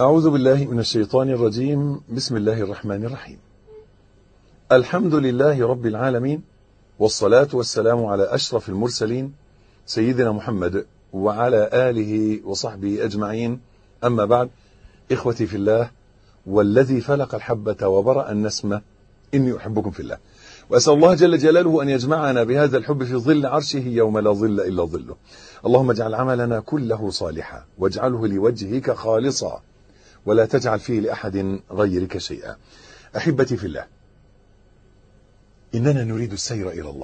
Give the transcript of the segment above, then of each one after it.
أعوذ بالله من الشيطان الرجيم. بسم الله الرحمن الرحيم. الحمد لله رب العالمين، والصلاة والسلام على أشرف المرسلين سيدنا محمد وعلى آله وصحبه أجمعين. أما بعد، إخوتي في الله، والذي فلق الحبة وبرأ النسمة، إني أحبكم في الله، وأسأل الله جل جلاله أن يجمعنا بهذا الحب في ظل عرشه يوم لا ظل إلا ظله. اللهم اجعل عملنا كله صالحا، واجعله لوجهك خالصا، ولا تجعل فيه لأحد غيرك شيئا. أحبتي في الله، إننا نريد السير إلى الله.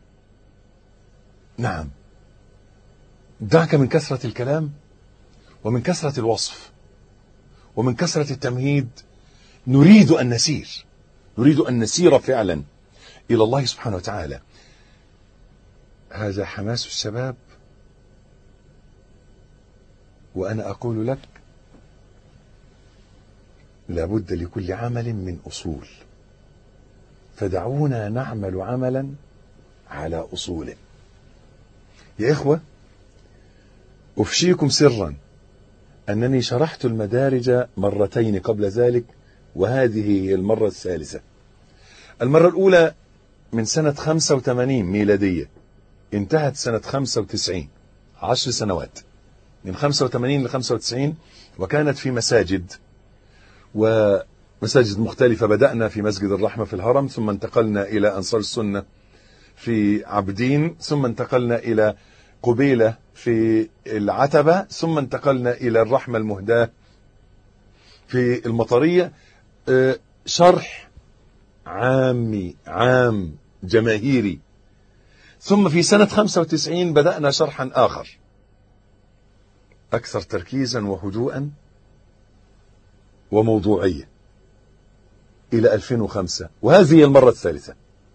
نعم، دعك من كثرة الكلام ومن كثرة الوصف ومن كثرة التمهيد. نريد أن نسير فعلا إلى الله سبحانه وتعالى. هذا حماس الشباب، وأنا أقول لك لابد لكل عمل من أصول، فدعونا نعمل عملا على أصوله. يا إخوة، أفشيكم سرا أنني شرحت المدارج مرتين قبل ذلك، وهذه هي المرة الثالثة. المرة الأولى من سنة 85 ميلادية، انتهت سنة 95، 10 سنوات، من 85 ل 95، وكانت في مساجد ومساجد مختلفة. بدأنا في مسجد الرحمة في الهرم، ثم انتقلنا إلى أنصار السنة في عبدين، ثم انتقلنا إلى قبيلة في العتبة، ثم انتقلنا إلى الرحمة المهداة في المطرية. شرح عام جماهيري. ثم في سنة 95 بدأنا شرحا آخر أكثر تركيزا وهدوءا وموضوعية إلى 2005، وهذه المرة الثالثة.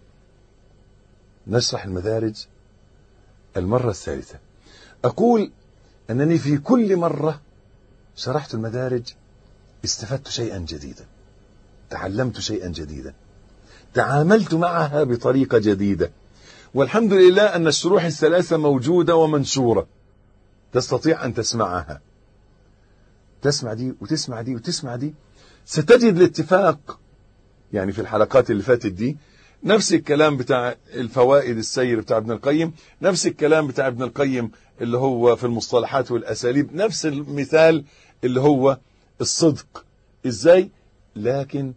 نشرح المدارج المرة الثالثة. أقول أنني في كل مرة شرحت المدارج استفدت شيئا جديدا، تعلمت شيئا جديدا، تعاملت معها بطريقة جديدة، والحمد لله أن الشروح الثلاثة موجودة ومنشورة، تستطيع أن تسمعها. تسمع دي وتسمع دي وتسمع دي، ستجد الاتفاق. يعني في الحلقات اللي فاتت دي نفس الكلام بتاع الفوائد السير بتاع ابن القيم، نفس الكلام بتاع ابن القيم اللي هو في المصطلحات والأساليب، نفس المثال اللي هو الصدق إزاي، لكن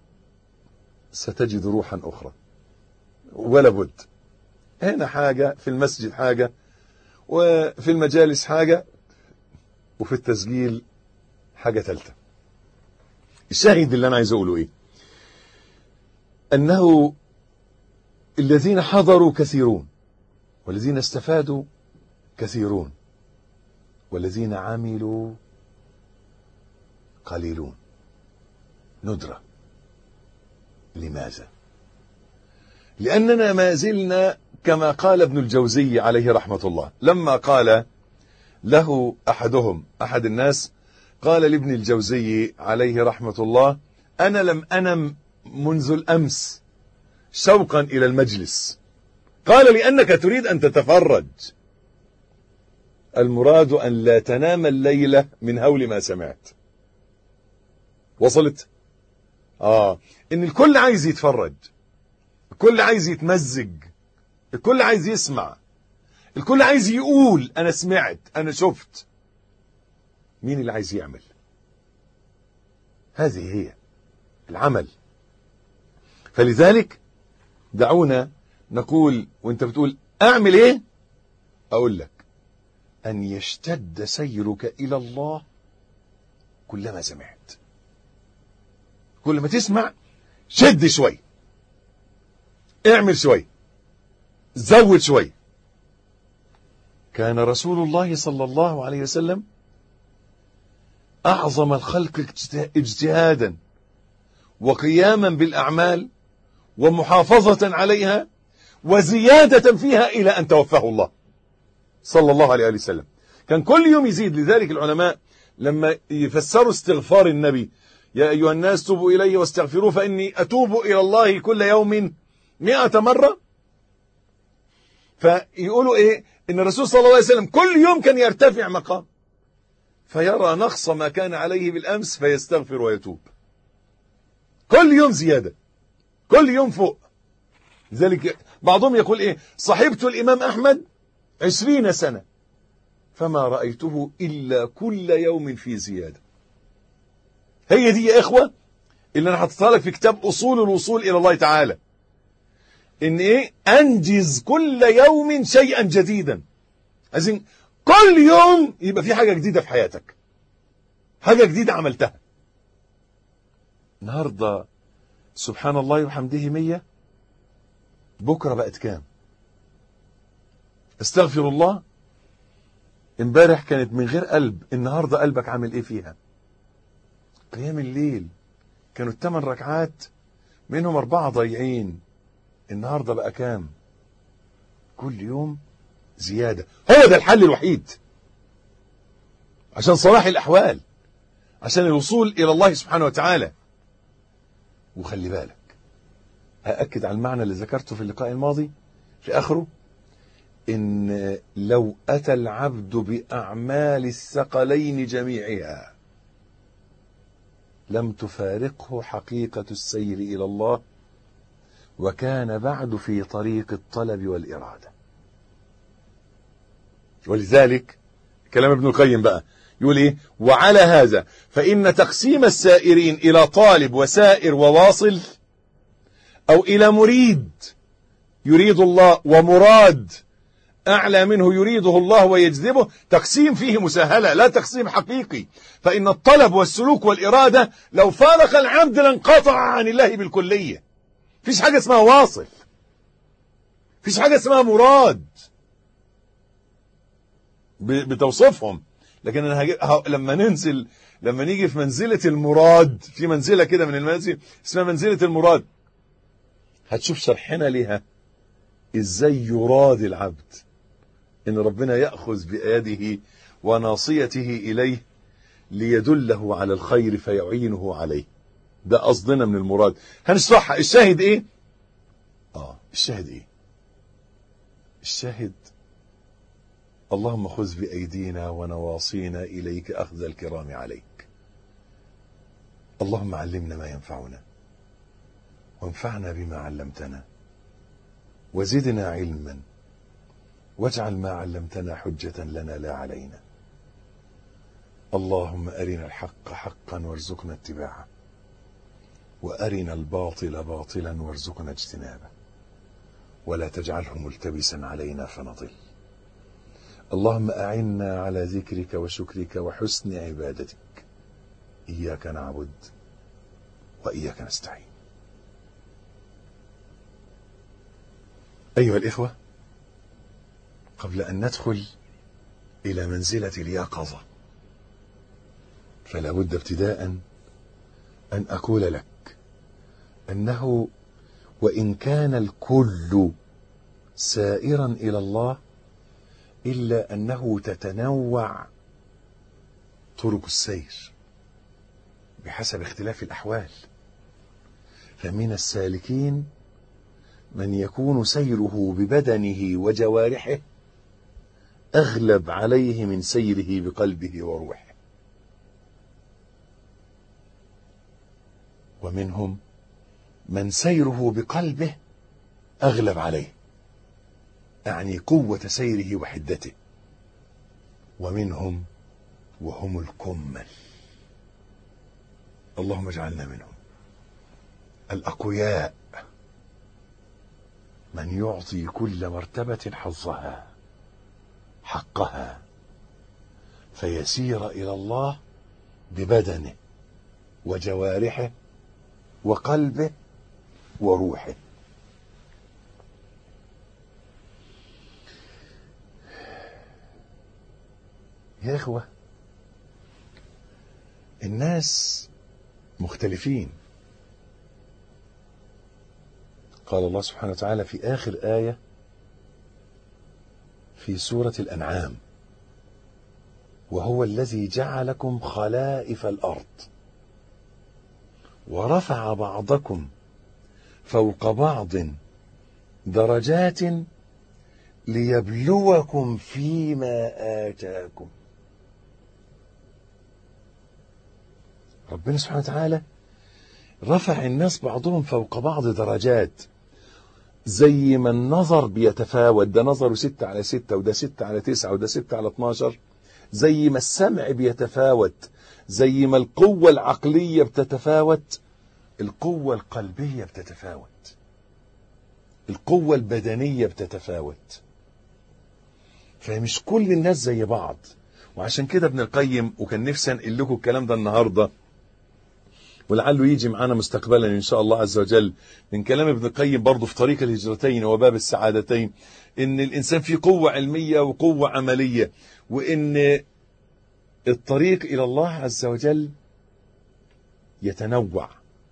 ستجد روحا أخرى ولا بد. هنا حاجة، في المسجد حاجة، وفي المجالس حاجة، وفي التسجيل حاجة ثالثة. الشاهد اللي أنا عايز أقوله إيه؟ أنه الذين حضروا كثيرون، والذين استفادوا كثيرون، والذين عملوا قليلون. ندرة. لماذا؟ لأننا ما زلنا كما قال ابن الجوزي عليه رحمة الله، لما قال له أحد الناس قال لابن الجوزي عليه رحمة الله: أنا لم أنم منذ الأمس شوقا إلى المجلس. قال: لأنك تريد أن تتفرج. المراد أن لا تنام الليلة من هول ما سمعت. وصلت؟ إن الكل عايز يتفرج، الكل عايز يتمزج، الكل عايز يسمع، الكل عايز يقول أنا سمعت، أنا شفت. مين اللي عايز يعمل؟ هذه هي العمل. فلذلك دعونا نقول، وانت بتقول أعمل إيه؟ أقول لك: أن يشتد سيرك إلى الله كلما سمعت. كل ما تسمع شد شوي، اعمل شوي، زود شوي. كان رسول الله صلى الله عليه وسلم أعظم الخلق اجتهادا وقياما بالأعمال ومحافظة عليها وزيادة فيها إلى أن توفاه الله صلى الله عليه وسلم. كان كل يوم يزيد. لذلك العلماء لما يفسروا استغفار النبي: يا أيها الناس توبوا إلي واستغفروه فإني أتوب إلى الله كل يوم 100 مرة، فيقولوا إيه؟ إن الرسول صلى الله عليه وسلم كل يوم كان يرتفع مقام. فيرى نقص ما كان عليه بالأمس فيستغفر ويتوب. كل يوم زيادة، كل يوم فوق. لذلك بعضهم يقول إيه: صحبت الإمام أحمد 20 سنة فما رأيته إلا كل يوم في زيادة. هي دي يا إخوة اللي أنا حطيتها لك في كتاب أصول الوصول إلى الله تعالى، إن إيه؟ أنجز كل يوم شيئا جديدا. عايزين كل يوم يبقى في حاجة جديدة في حياتك، حاجة جديدة عملتها. النهاردة سبحان الله وبحمده 100، بكرة بقت كام؟ استغفر الله، امبارح كانت من غير قلب، النهاردة قلبك عامل ايه فيها؟ قيام الليل كانوا 8 ركعات منهم 4 ضايعين، النهاردة بقى كام؟ كل يوم زيادة. هو ده الحل الوحيد عشان صلاح الأحوال، عشان الوصول إلى الله سبحانه وتعالى. وخلي بالك، هأكد على المعنى اللي ذكرته في اللقاء الماضي في آخره، إن لو أتى العبد بأعمال الثقلين جميعها لم تفارقه حقيقة السير إلى الله، وكان بعد في طريق الطلب والإرادة. ولذلك كلام ابن القيم بقى يقول إيه: وعلى هذا فإن تقسيم السائرين إلى طالب وسائر وواصل، أو إلى مريد يريد الله ومراد أعلى منه يريده الله ويجذبه، تقسيم فيه مساهلة لا تقسيم حقيقي. فإن الطلب والسلوك والإرادة لو فارق العبد لانقطع عن الله بالكلية. فيش حاجة اسمها واصل، فيش حاجة اسمها مراد بتوصفهم. لكن أنا لما نيجي في منزلة المراد، في منزلة كده من المنازل اسمها منزلة المراد، هتشوف شرحنا لها ازاي يراد العبد، ان ربنا يأخذ بيده وناصيته اليه ليدله على الخير فيعينه عليه. ده قصدنا من المراد، هنشرحها. الشاهد ايه؟ الشاهد ايه؟ الشاهد: اللهم خذ بأيدينا ونواصينا إليك أخذ الكرام عليك. اللهم علمنا ما ينفعنا وانفعنا بما علمتنا وزدنا علما واجعل ما علمتنا حجة لنا لا علينا. اللهم أرنا الحق حقا وارزقنا اتباعه، وأرنا الباطل باطلا وارزقنا اجتنابه، ولا تجعله ملتبسا علينا فنضل. اللهم أعنا على ذكرك وشكرك وحسن عبادتك. إياك نعبد وإياك نستعين. أيها الإخوة، قبل أن ندخل إلى منزلة اليقظة، فلا بد ابتداء أن أقول لك أنه وإن كان الكل سائرا إلى الله، إلا أنه تتنوع طرق السير بحسب اختلاف الأحوال. فمن السالكين من يكون سيره ببدنه وجوارحه أغلب عليه من سيره بقلبه وروحه، ومنهم من سيره بقلبه أغلب عليه، أعني قوة سيره وحدته، ومنهم وهم الكمل. اللهم اجعلنا منهم الأقوياء، من يعطي كل مرتبة حقها فيسير إلى الله ببدنه وجوارحه وقلبه وروحه. يا إخوة، الناس مختلفين. قال الله سبحانه وتعالى في آخر آية في سورة الأنعام: وهو الذي جعلكم خلائف الأرض ورفع بعضكم فوق بعض درجات ليبلوكم فيما آتاكم. ربنا سبحانه وتعالى رفع الناس بعضهم فوق بعض درجات. زي ما النظر بيتفاوت، ده نظره 6/6 وده 6/9 وده 6/12. زي ما السمع بيتفاوت، زي ما القوة العقلية بتتفاوت، القوة القلبية بتتفاوت، القوة البدنية بتتفاوت. فمش كل الناس زي بعض. وعشان كده ابن القيم، وكان نفسي انقل لكم الكلام ده النهارده ولعله يجي معانا مستقبلا ان شاء الله عز وجل، من كلام ابن القيم برضه في طريق الهجرتين وباب السعادتين، ان الانسان فيه قوة علمية وقوة عملية، وان الطريق الى الله عز وجل يتنوع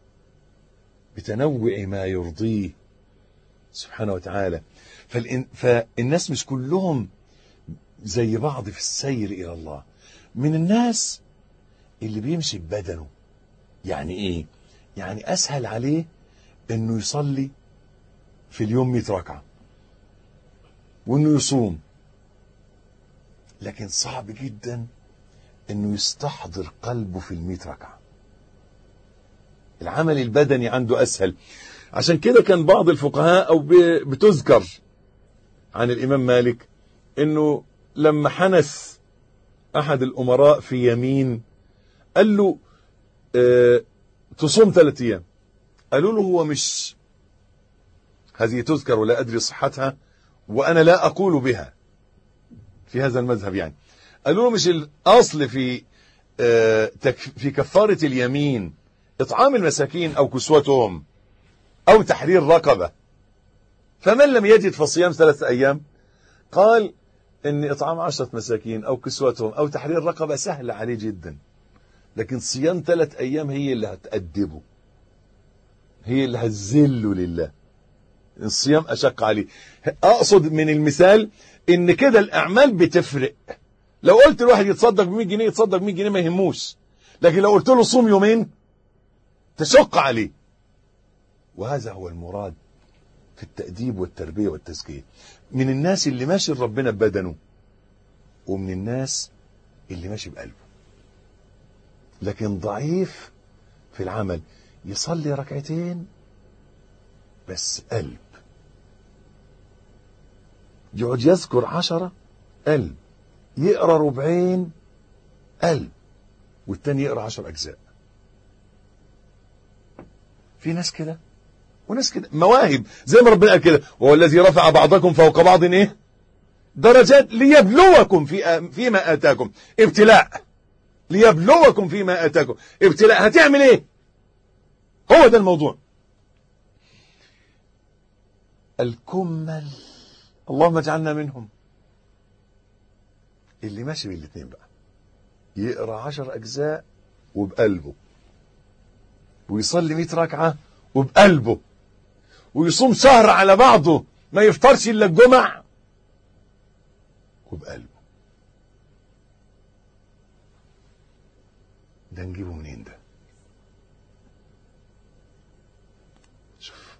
بتنوع ما يرضيه سبحانه وتعالى. فالناس مش كلهم زي بعض في السير إلى الله. من الناس اللي بيمشي ببدنه. يعني إيه؟ يعني أسهل عليه إنه يصلي في اليوم 100 ركعة وإنه يصوم، لكن صعب جدا إنه يستحضر قلبه في 100 ركعة. العمل البدني عنده أسهل. عشان كده كان بعض الفقهاء أو بتذكر عن الإمام مالك إنه لما حنث أحد الأمراء في يمين قال له تصوم 3 أيام. قالوا له هو مش، هذه تذكر ولا أدري صحتها وأنا لا أقول بها في هذا المذهب، يعني قالوا له مش الأصل في كفارة اليمين إطعام المساكين أو كسوتهم أو تحرير رقبة، فمن لم يجد فصيام 3 أيام. قال إن إطعام 10 مساكين أو كسوتهم أو تحرير رقبة سهل عليه جدا، لكن صيام 3 أيام هي اللي هتأدبه، هي اللي هتذله لله. الصيام أشق عليه. أقصد من المثال إن كده الأعمال بتفرق. لو قلت الواحد يتصدق ب100 جنيه يتصدق ب100 جنيه ما يهموش، لكن لو قلت له صوم يومين تشق عليه. وهذا هو المراد في التأديب والتربية والتزكية. من الناس اللي ماشي ربنا ببدنه، ومن الناس اللي ماشي بقلبه لكن ضعيف في العمل. يصلي 2 ركعتين بس قلب، يقعد يذكر 10 قلب، يقرأ 2 قلب، والتاني يقرأ 10 أجزاء. في ناس كده وناس كده، مواهب زي ما ربنا قال كده، وهو الذي رفع بعضكم فوق بعض ايه درجات ليبلوكم فيما آتاكم. ابتلاء، ليبلوكم فيما آتاكم. ابتلاء، هتعمل ايه؟ هو ده الموضوع. الكمل، اللهم اجعلنا منهم. اللي ماشي بالاثنين بقى، يقرأ 10 أجزاء وبقلبه، ويصلي 100 ركعة وبقلبه، ويصوم شهر على بعضه ما يفطرش إلا الجمع وبقلبه. ده نجيبه منين ده؟ شوف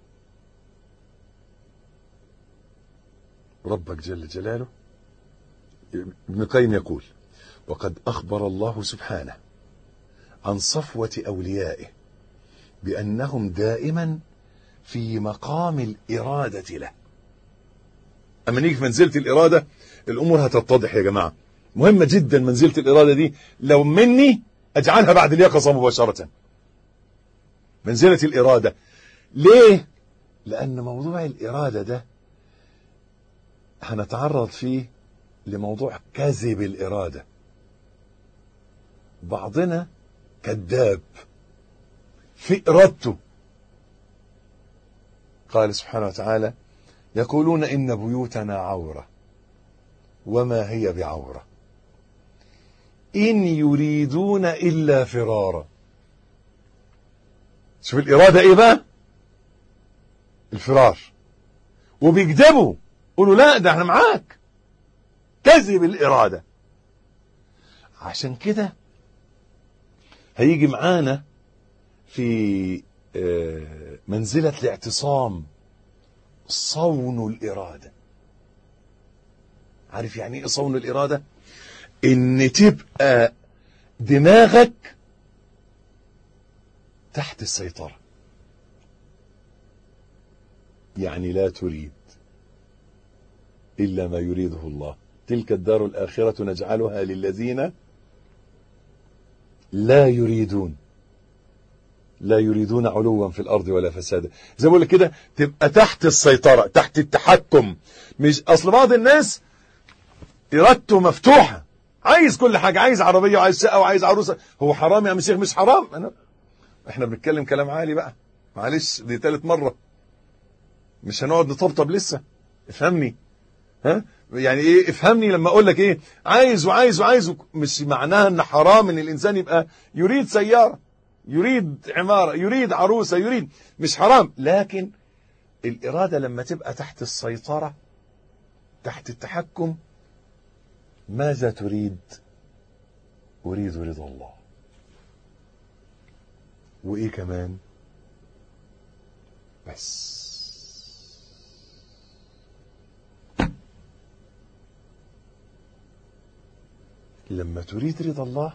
ربك جل جلاله. ابن القيم يقول: وقد أخبر الله سبحانه عن صفوة أوليائه بأنهم دائما في مقام الإرادة له. أما نيجي في منزلة الإرادة الأمور هتتضح يا جماعة. مهمة جدا منزلة الإرادة دي، لو مني أجعلها بعد اليقظة مباشرة. منزلة الإرادة ليه؟ لأن موضوع الإرادة ده هنتعرض فيه لموضوع كذب الإرادة. بعضنا كذاب في إرادته. قال سبحانه وتعالى: يقولون إن بيوتنا عورة وما هي بعورة إن يريدون إلا فرارا. شوف الإرادة إيه بقى؟ الفرار. وبيكذبوا، قولوا لا ده احنا معاك. كذب الإرادة. عشان كده هيجي معانا في منزلة الاعتصام صون الإرادة. عارف يعني ايه صون الإرادة؟ ان تبقى دماغك تحت السيطرة، يعني لا تريد إلا ما يريده الله. تلك الدار الآخرة نجعلها للذين لا يريدون علوا في الأرض ولا فسادا. زي ما بقول كده، تبقى تحت السيطرة، تحت التحكم. مش أصل بعض الناس إرادته مفتوحة، عايز كل حاجة، عايز عربية وعايز شقة وعايز عروسة. هو حرام يا شيخ؟ مش حرام. احنا بنتكلم كلام عالي بقى، معلش دي ثالث مرة، مش هنقعد نطبطب لسه. افهمني، ها يعني ايه؟ افهمني لما اقول لك ايه عايز وعايز وعايز. مش معناها ان حرام ان الانسان يبقى يريد سيارة، يريد عمارة، يريد عروسة، يريد، مش حرام. لكن الإرادة لما تبقى تحت السيطرة، تحت التحكم، ماذا تريد؟ أريد رضا الله. وإيه كمان؟ بس لما تريد رضا الله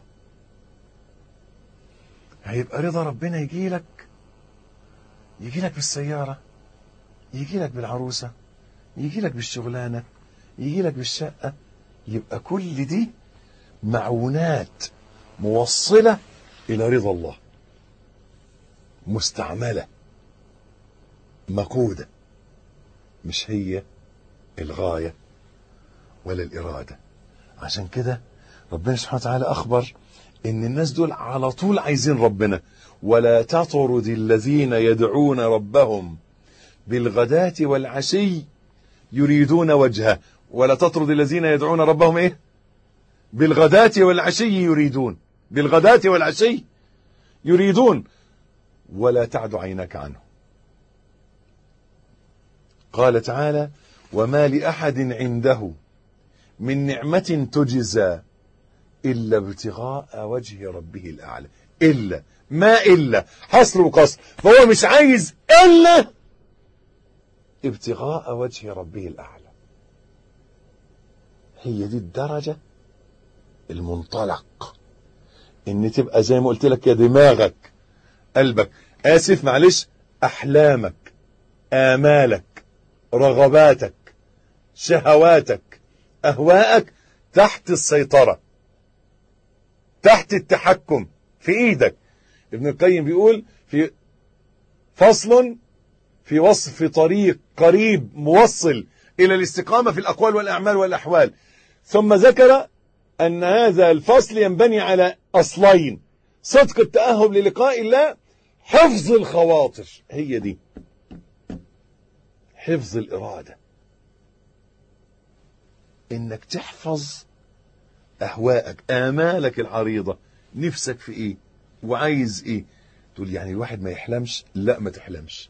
هيبقى رضا ربنا يجيلك بالسيارة، يجيلك بالعروسة، يجيلك بالشغلانة، يجيلك بالشقة. يبقى كل دي معونات موصلة إلى رضا الله، مستعملة، مقودة، مش هي الغاية ولا الإرادة. عشان كده ربنا سبحانه وتعالى أخبر إن الناس دول على طول عايزين ربنا. ولا تطرد الذين يدعون ربهم بالغداة والعشي يريدون وجهه. ولا تطرد الذين يدعون ربهم إيه؟ بالغداة والعشي يريدون، بالغداة والعشي يريدون، ولا تعد عينك عنه. قال تعالى: وما لأحد عنده من نعمة تجزى إلا ابتغاء وجه ربه الأعلى. إلا، ما إلا، حصر وقصر. فهو مش عايز إلا ابتغاء وجه ربه الأعلى. هي دي الدرجة، المنطلق، إن تبقى زي ما قلت لك يا دماغك، قلبك، آسف معلش، أحلامك، آمالك، رغباتك، شهواتك، أهواءك تحت السيطرة، تحت التحكم، في إيدك. ابن القيم بيقول في فصل في وصف طريق قريب موصل إلى الاستقامة في الأقوال والأعمال والأحوال، ثم ذكر أن هذا الفصل ينبني على أصلين: صدق التأهب للقاء الله، حفظ الخواطر. هي دي حفظ الإرادة، إنك تحفظ أهواءك، آمالك العريضة، نفسك في إيه وعايز إيه. تقول يعني الواحد ما يحلمش؟ لا، ما تحلمش.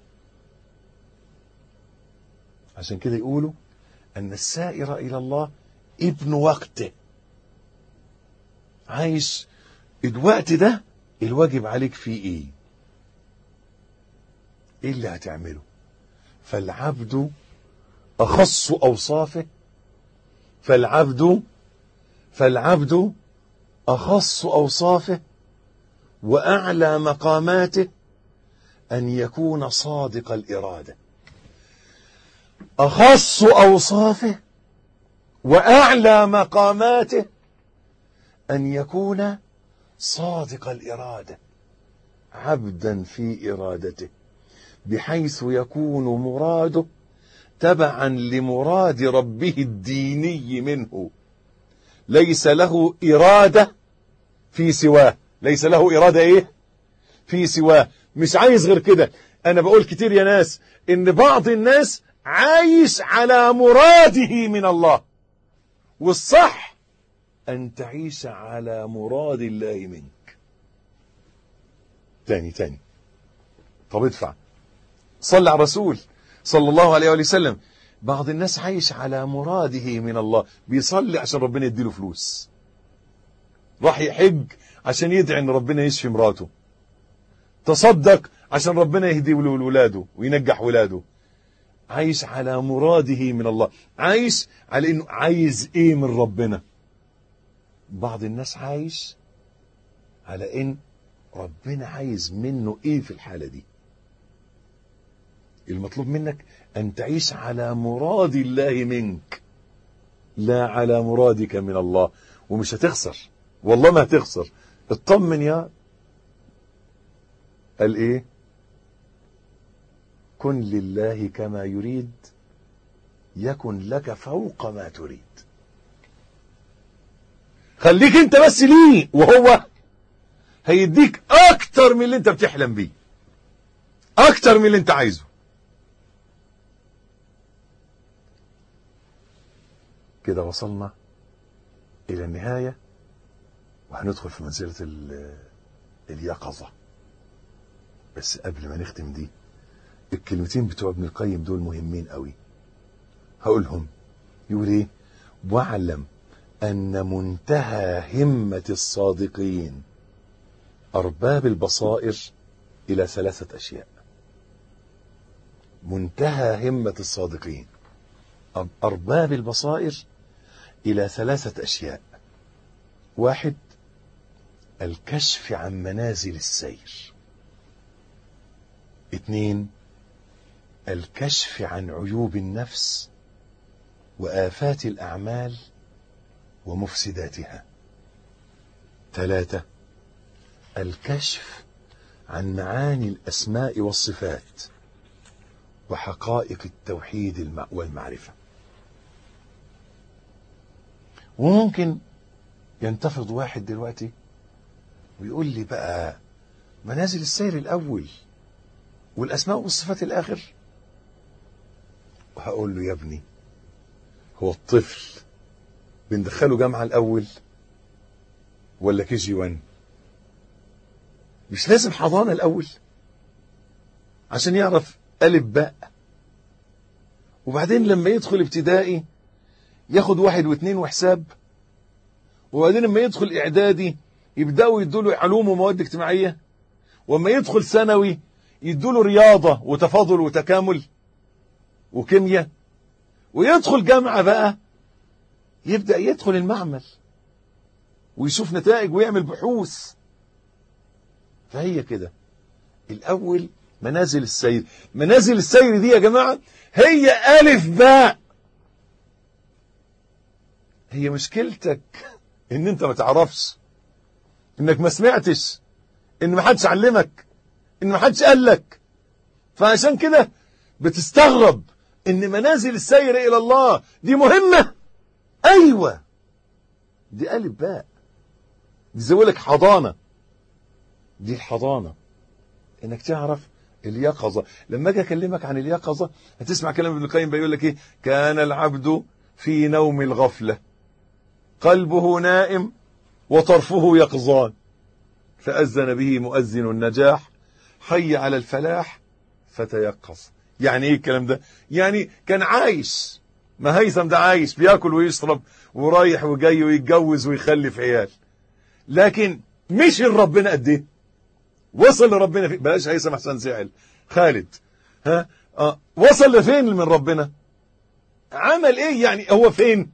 عشان كده يقولوا أن السائر إلى الله ابن وقته، عايش الوقت ده الواجب عليك فيه إيه اللي هتعمله. فالعبد أخص أوصافه، فالعبد أخص أوصافه وأعلى مقاماته أن يكون صادق الإرادة. أخص أوصافه وأعلى مقاماته أن يكون صادق الإرادة، عبدا في إرادته، بحيث يكون مراده تبعا لمراد ربه الديني منه. ليس له إرادة في سواه، ليس له إرادة إيه؟ في سواه، مش عايز غير كده. أنا بقول كتير يا ناس إن بعض الناس عايش على مراده من الله، والصح أن تعيش على مراد الله منك. تاني طب ادفع، صلى على الرسول صلى الله عليه وسلم. بعض الناس عايش على مراده من الله، بيصلي عشان ربنا يديله فلوس، راح يحج عشان يدعي ان ربنا يشفي مراته، تصدق عشان ربنا يهدي ولاده وينجح ولاده. عايش على مراده من الله، عايش على انه عايز ايه من ربنا. بعض الناس عايش على ان ربنا عايز منه ايه في الحالة دي؟ المطلوب منك ان تعيش على مراد الله منك، لا على مرادك من الله. ومش هتخسر، والله ما هتخسر. اطمن يا قال ايه؟ كن لله كما يريد يكن لك فوق ما تريد. خليك انت بس ليه، وهو هيديك اكتر من اللي انت بتحلم بيه، اكتر من اللي انت عايزه. كده وصلنا الى النهاية، وهندخل في منزلة اليقظة. بس قبل ما نختم دي، الكلمتين بتوع ابن القيم دول مهمين قوي، هقولهم. يقول ايه؟ واعلم ان منتهى همة الصادقين ارباب البصائر الى 3 اشياء. منتهى همة الصادقين ارباب البصائر الى 3 اشياء. 1، الكشف عن منازل السير. 2، الكشف عن عيوب النفس وآفات الأعمال ومفسداتها. 3، الكشف عن معاني الأسماء والصفات وحقائق التوحيد والمعرفة. وممكن ينتفض واحد دلوقتي ويقول لي بقى منازل السير الأول والأسماء والصفات الآخر. وهقول له يا ابني، هو الطفل بندخله جامعة الأول ولا KG1؟ مش لازم حضانة الأول عشان يعرف ألف باء؟ وبعدين لما يدخل ابتدائي ياخد 1 و2 وحساب، وبعدين لما يدخل إعدادي يبدأوا يدوله علوم ومواد اجتماعية، وما يدخل ثانوي يدوله رياضة وتفاضل وتكامل وكيمياء، ويدخل جامعة بقى يبدأ يدخل المعمل ويشوف نتائج ويعمل بحوث. فهي كده الأول منازل السير. منازل السير دي يا جماعة هي ألف باء. هي مشكلتك ان انت ما تعرفش، انك ما سمعتش، ان ما حدش علمك، ان ما حدش قال لك. فعشان كده بتستغرب ان منازل السير الى الله دي مهمة. ايوه، دي ألف باء، دي زي لك حضانة. دي الحضانة انك تعرف اليقظة. لما اجي اكلمك عن اليقظة هتسمع كلام ابن القيم بيقول لك ايه؟ كان العبد في نوم الغفلة قلبه نائم وطرفه يقظان، فأذن به مؤذن النجاح حي على الفلاح فتيقظ. يعني ايه الكلام ده؟ يعني كان عايش، ما هيثم ده عايش بياكل ويشرب ورايح وجاي ويتجوز ويخلف عيال، لكن مش ربنا قد ايه وصل لربنا فين؟ بلاش هيثم احسن زعل. خالد وصل لفين من ربنا؟ عمل ايه يعني؟ هو فين؟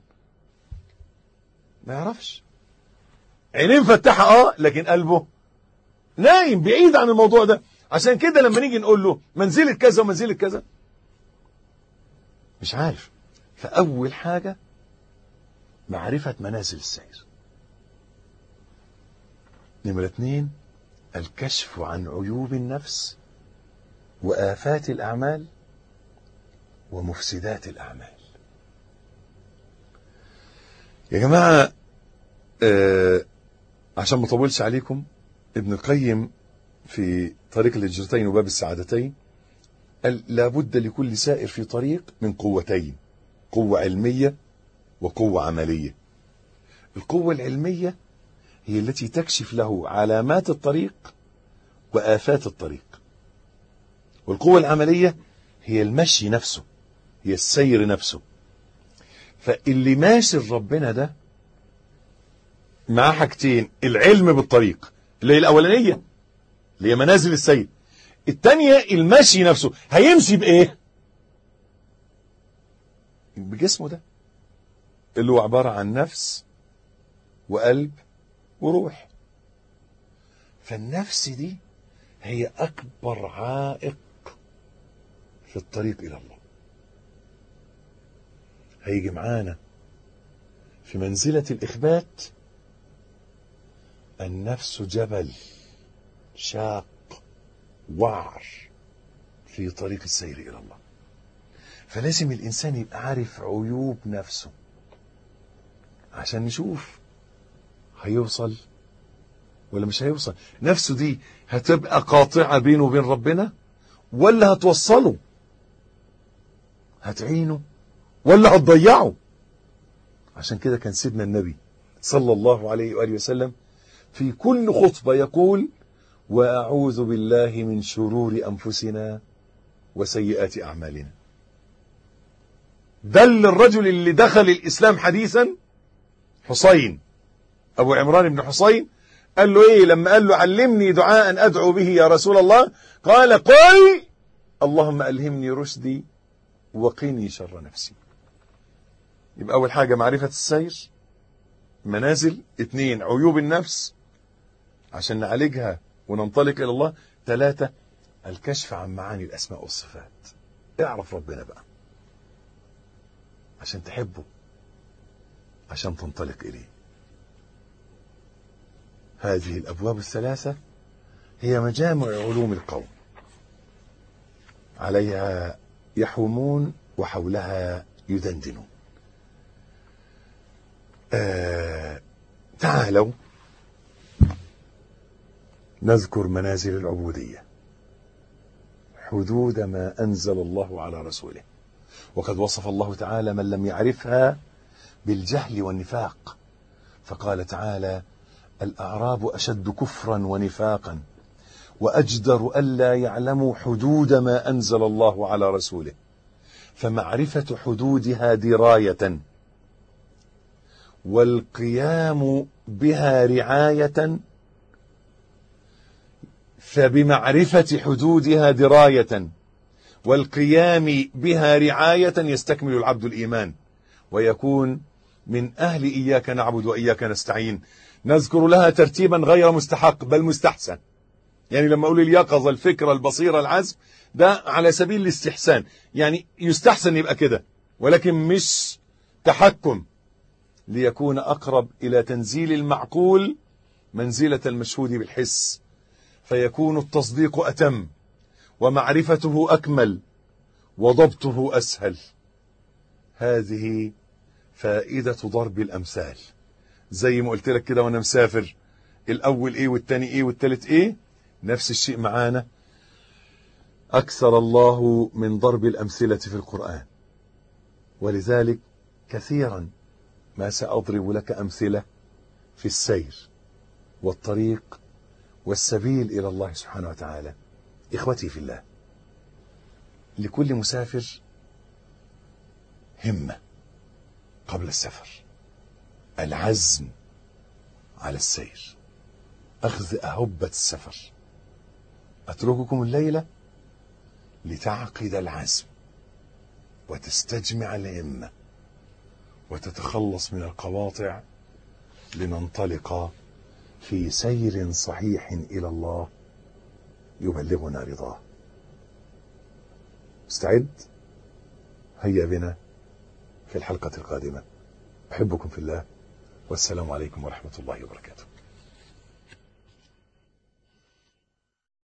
ما يعرفش. عينيه مفتحه لكن قلبه نايم بعيد عن الموضوع ده. عشان كده لما نيجي نقول له منزلة كذا ومنزلة كذا مش عارف. فأول حاجة معرفة منازل السير. نمرة 2، الكشف عن عيوب النفس وآفات الأعمال ومفسدات الأعمال. يا جماعة عشان ما اطولش عليكم، ابن القيم في طريق الهجرتين وباب السعادتين قال لابد لكل سائر في طريق من قوتين: قوة علمية وقوة عملية. القوة العلمية هي التي تكشف له علامات الطريق وآفات الطريق، والقوة العملية هي المشي نفسه، هي السير نفسه. فاللي ماشي ربنا ده معاه حاجتين: العلم بالطريق اللي هي الأولانية اللي هي منازل السير، الثانية المشي نفسه. هيمشي بإيه؟ بجسمه ده اللي هو عبارة عن نفس وقلب وروح. فالنفس دي هي أكبر عائق في الطريق إلى الله. هيجي معانا في منزلة الإخبات. النفس جبل شاق وعر في طريق السير إلى الله. فلازم الإنسان يبقى عارف عيوب نفسه عشان نشوف هيوصل ولا مش هيوصل. نفسه دي هتبقى قاطعة بينه وبين ربنا ولا هتوصله؟ هتعينه ولا هتضيعه؟ عشان كده كان سيدنا النبي صلى الله عليه وآله وسلم في كل خطبة يقول: وأعوذ بالله من شرور أنفسنا وسيئات أعمالنا. دل الرجل اللي دخل الإسلام حديثا حسين أبو عمران بن حسين، قال له إيه لما قال له علمني دعاء أدعو به يا رسول الله؟ قال: قل اللهم ألهمني رشدي وقني شر نفسي. يبقى أول حاجة معرفة السير، منازل. 2 عيوب النفس عشان نعالجها وننطلق إلى الله. 3 الكشف عن معاني الأسماء والصفات. اعرف ربنا بقى عشان تحبه، عشان تنطلق إليه. هذه الأبواب ال3 هي مجامع علوم القوم، عليها يحومون وحولها يدندنون. تعالوا نذكر منازل العبودية، حدود ما أنزل الله على رسوله. وقد وصف الله تعالى من لم يعرفها بالجهل والنفاق، فقال تعالى: الأعراب أشد كفرا ونفاقا وأجدر ألا يعلموا حدود ما أنزل الله على رسوله. فمعرفة حدودها دراية، والقيام بها رعاية. فبمعرفة حدودها دراية والقيام بها رعاية يستكمل العبد الإيمان ويكون من أهل إياك نعبد وإياك نستعين. نذكر لها ترتيبا غير مستحق بل مستحسن. يعني لما أقول اليقظة، الفكرة، البصيرة، العزم، ده على سبيل الاستحسان، يعني يستحسن يبقى كده، ولكن مش تحكم، ليكون أقرب إلى تنزيل المعقول منزلة المشهود بالحس، فيكون التصديق أتم ومعرفته أكمل وضبطه أسهل. هذه فائدة ضرب الأمثال. زي ما قلت لك كده وأنا مسافر، الأول إيه والتاني إيه والتالت إيه، نفس الشيء معانا. أكثر الله من ضرب الأمثلة في القرآن، ولذلك كثيرا ما سأضرب لك أمثلة في السير والطريق والسبيل إلى الله سبحانه وتعالى. إخوتي في الله، لكل مسافر همة قبل السفر، العزم على السير، أخذ أهبة السفر. أترككم الليلة لتعقد العزم وتستجمع الهمة وتتخلص من القواطع لننطلق في سير صحيح إلى الله يبلغنا رضاه. استعد، هيا بنا في الحلقة القادمة. أحبكم في الله، والسلام عليكم ورحمة الله وبركاته.